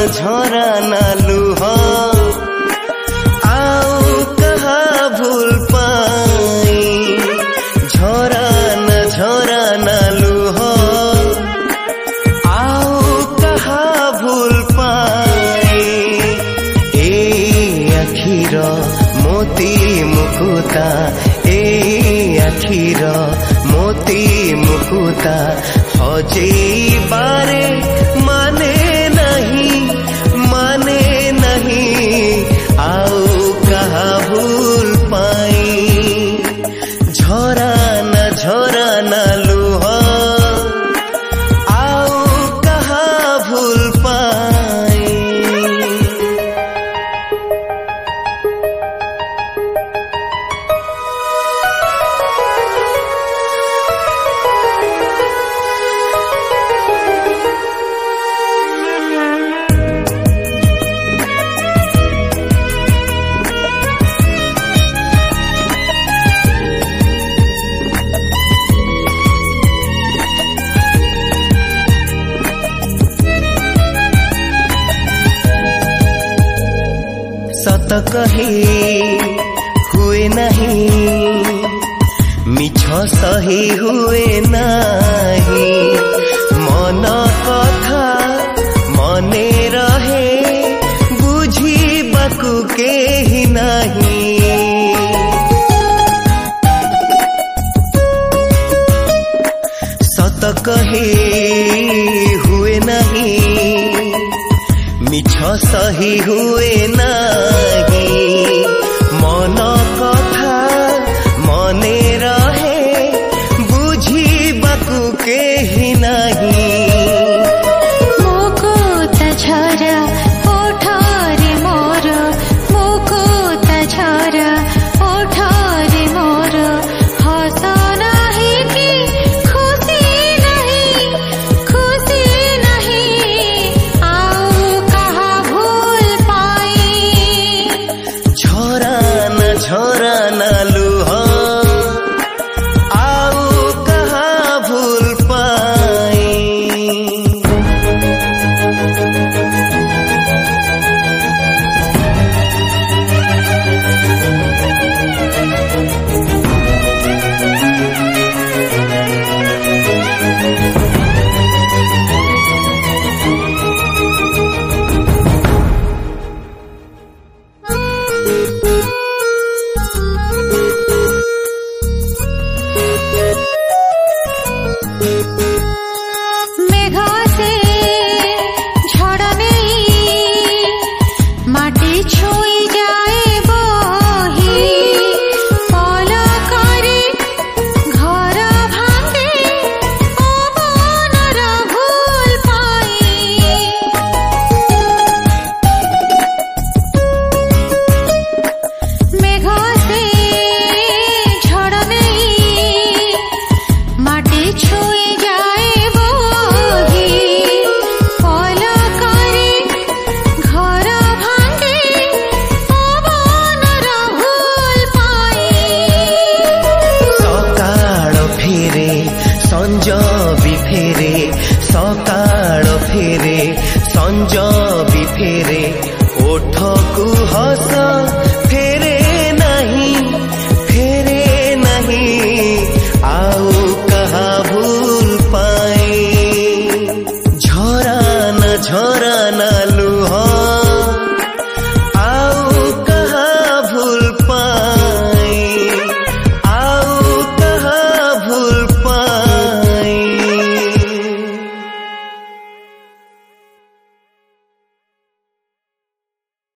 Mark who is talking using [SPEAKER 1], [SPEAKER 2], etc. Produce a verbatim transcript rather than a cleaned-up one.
[SPEAKER 1] झरा ना लुह आउ कहा भूल पाई झरा न झरा ना लुह आउ कहा भूल पाई ए आखिर मोती मुकुता ए आखिर मोती मुकुता हजे बारे माने नहीं माने नहीं आउ कहा भूल पाई झरा न झरा न लुह आउ कहा भूल पाई। सत कही हुए नहीं मिछ सही हुए नहीं मन कथा मने रहे बुझीबाकू केही नहीं सत कही हुए नहीं मिछ सही हुए नहीं मन कथा मने रहे बुझीबाकू केही नहीं
[SPEAKER 2] मुकुता झरा ओठरे मोर मुकुता झरा ओठरे मोर हस नहीं कि खुशी नहीं खुशी नहीं आउ कहा भूल पाई
[SPEAKER 1] झरा न झरा न लुह आउ कहा भूल पाई।
[SPEAKER 2] मेघ से झड़ नहीं माटी छुई जाए बही पलकरे घर भांगे ओ मनर भूल पाई मेघ से झड़ नहीं माटी छुई जाए बही पलकरे घर भांगे पवनर भूल पाई
[SPEAKER 1] सकाळ फेरे संज भी फेरे सकाळ फेरे संज भी फेरे ओठकू हस